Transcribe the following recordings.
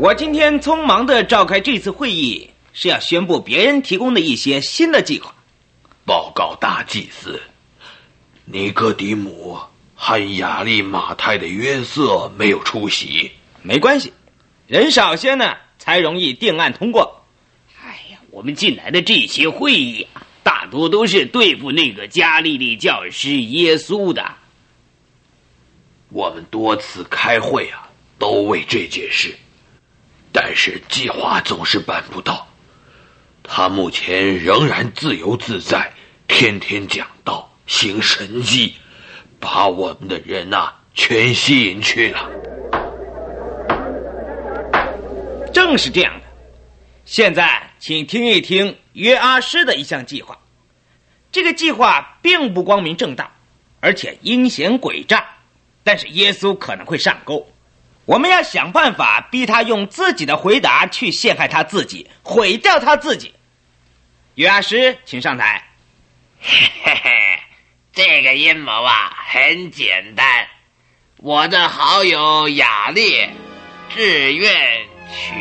我今天匆忙地召开这次会议，是要宣布别人提供的一些新的计划。 报告大祭司，尼哥底母和亚利马太的约瑟没有出席。 没关系，人少些呢，才容易定案通过。 哎呀，我们进来的这些会议啊，大多都是对付那个加利利教师耶稣的。 我们多次开会啊，都为这件事，但是计划总是办不到。他目前仍然自由自在，天天讲道，行神迹，把我们的人全吸引去了。 正是这样的。现在请听一听约阿施的一项计划。这个计划并不光明正大，而且阴险诡诈，但是耶稣可能会上钩。我们要想办法逼他用自己的回答去陷害他自己，毁掉他自己。约阿施，请上台。 嘿嘿嘿，这个阴谋很简单，我的好友雅烈自愿去。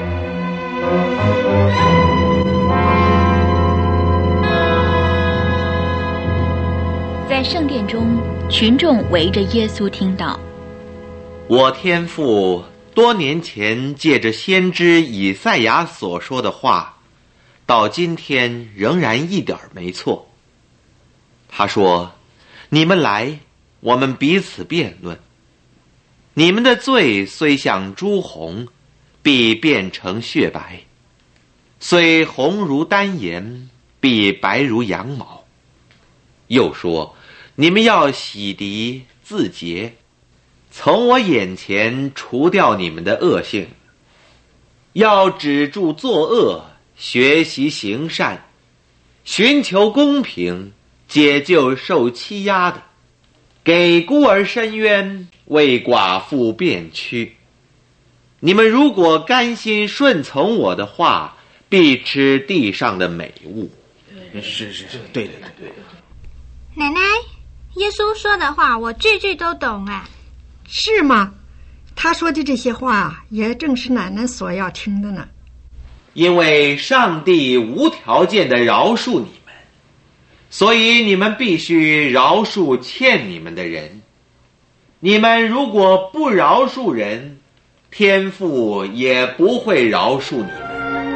在圣殿中，群众围着耶稣听到。 我天父多年前借着先知以赛亚所说的话，到今天仍然一点没错。他说，你们来，我们彼此辩论。你们的罪虽像朱红，必变成血白；虽红如丹颜，必白如羊毛。又说，你们要洗涤自洁，从我眼前除掉你们的恶性，要止住作恶，学习行善，寻求公平，解救受欺压的，给孤儿伸冤，为寡妇辩屈。你们如果甘心顺从我的话，必吃地上的美物。 是，对。 奶奶，耶稣说的话我句句都懂啊。 是吗？他说的这些话也正是奶奶所要听的呢。 因为上帝无条件地饶恕你们，所以你们必须饶恕欠你们的人。你们如果不饶恕人，天父也不会饶恕你们。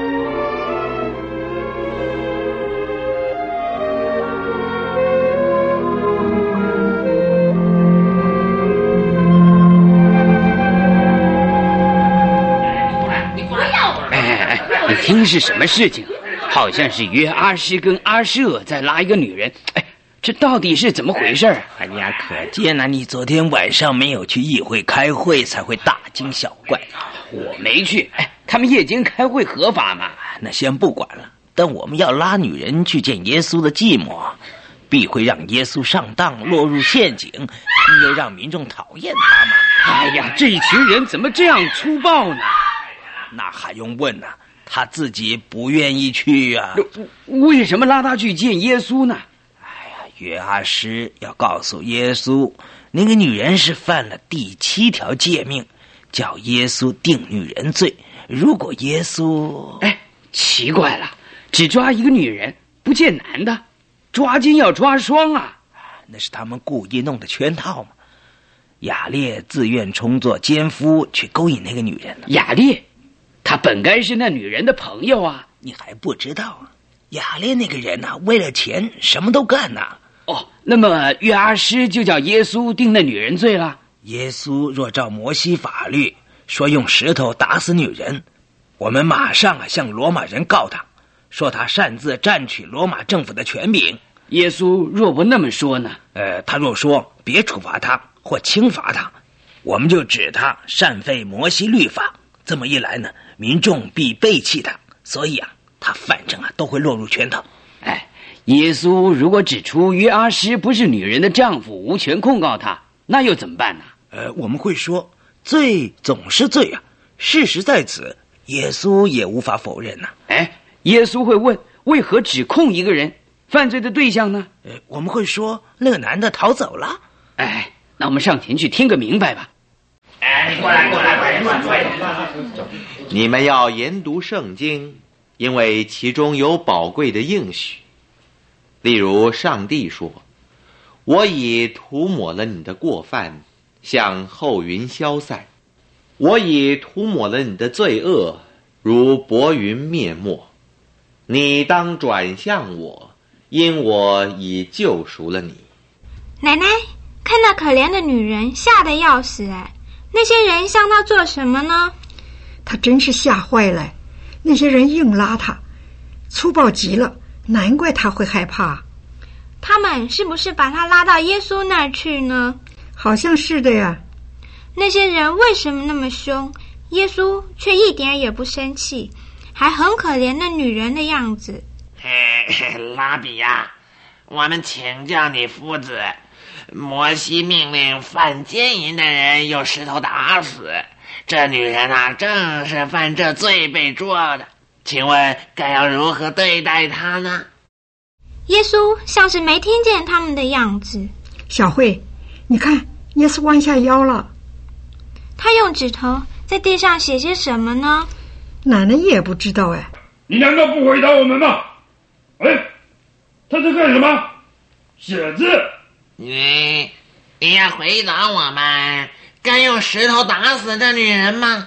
听是什么事情？好像是约阿施跟阿舍在拉一个女人。这到底是怎么回事？ 哎呀，可见你昨天晚上没有去议会开会，才会大惊小怪。 我没去。他们夜间开会合法吗？ 那先不管了，但我们要拉女人去见耶稣的计谋，必会让耶稣上当，落入陷阱，又让民众讨厌他嘛。 哎呀，这一群人怎么这样粗暴呢？ 那还用问呢？他自己不愿意去啊。 为什么拉他去见耶稣呢？ 约阿施要告诉耶稣，那个女人是犯了第7条诫命，叫耶稣定女人罪。如果耶稣…… 奇怪了，只抓一个女人，不见男的，抓奸要抓双啊！ 那是他们故意弄的圈套嘛。雅烈自愿充作奸夫，去勾引那个女人了。 雅烈，他本该是那女人的朋友啊！ 你还不知道啊？雅烈那个人为了钱什么都干呐。 那么约阿施就叫耶稣定那女人罪了。 耶稣若照摩西法律说用石头打死女人，我们马上向罗马人告他，说他擅自占取罗马政府的权柄。 耶稣若不那么说呢？ 他若说别处罚他或轻罚他，我们就指他擅废摩西律法。这么一来呢，民众必背弃他，所以他反正都会落入圈套。 耶稣如果指出约阿施不是女人的丈夫，无权控告他，那又怎么办呢？ 我们会说，罪总是罪啊，事实在此，耶稣也无法否认呐。 耶稣会问，为何指控一个人？犯罪的对象呢？ 我们会说，那个男的逃走了。 那我们上前去听个明白吧。 你过来，快！ 你们要研读圣经，因为其中有宝贵的应许。例如上帝说，我已涂抹了你的过犯，像厚云消散；我已涂抹了你的罪恶，如薄云灭没。你当转向我，因我已救赎了你。 奶奶，看那可怜的女人，吓得要死哎！那些人向她做什么呢？ 她真是吓坏了，那些人硬拉她，粗暴极了，难怪她会害怕。 他们是不是把她拉到耶稣那儿去呢？ 好像是的呀。 那些人为什么那么凶？耶稣却一点也不生气，还很可怜的女人的样子。 拉比呀，我们请教你夫子，摩西命令犯奸淫的人用石头打死，这女人啊，正是犯这罪被捉的，请问该要如何对待她呢？ 耶稣像是没听见他们的样子。 小慧，你看，耶稣弯下腰了。 他用指头在地上写些什么呢？ 奶奶也不知道哎。 你难道不回答我们吗？哎，他在干什么？写字。 你要回答我们，该用石头打死这女人吗？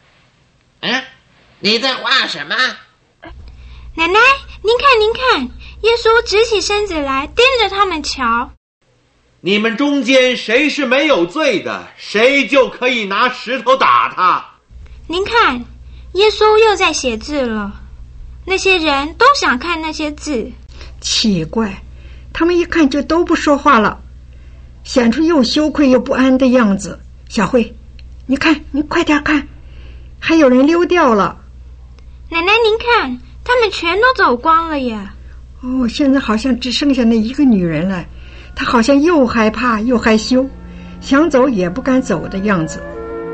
你在画什么？ 奶奶，您看，耶稣直起身子来，盯着他们瞧。 你们中间谁是没有罪的，谁就可以拿石头打他。 您看，耶稣又在写字了。那些人都想看那些字。 奇怪，他们一看就都不说话了，显出又羞愧又不安的样子。小慧，你看，你快点看，还有人溜掉了。 奶奶，您看，他们全都走光了耶。 哦，现在好像只剩下那一个女人了，她好像又害怕又害羞，想走也不敢走的样子。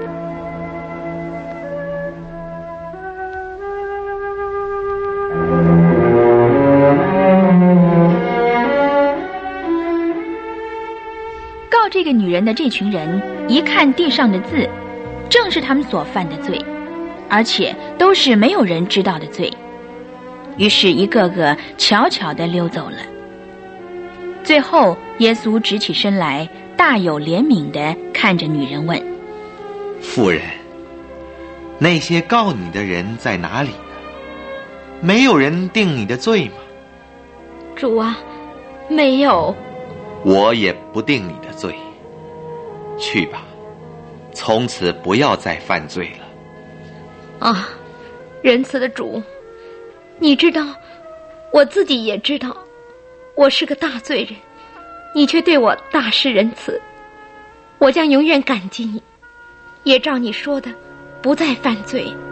告这个女人的这群人一看地上的字，正是他们所犯的罪，而且都是没有人知道的罪。于是一个个悄悄地溜走了。最后耶稣直起身来，大有怜悯地看着女人问： 妇人，那些告你的人在哪里呢？没有人定你的罪吗？ 主啊，没有。 我也不定你的罪。去吧，从此不要再犯罪了。 啊，仁慈的主，你知道，我自己也知道，我是个大罪人，你却对我大施仁慈，我将永远感激你，也照你说的，不再犯罪。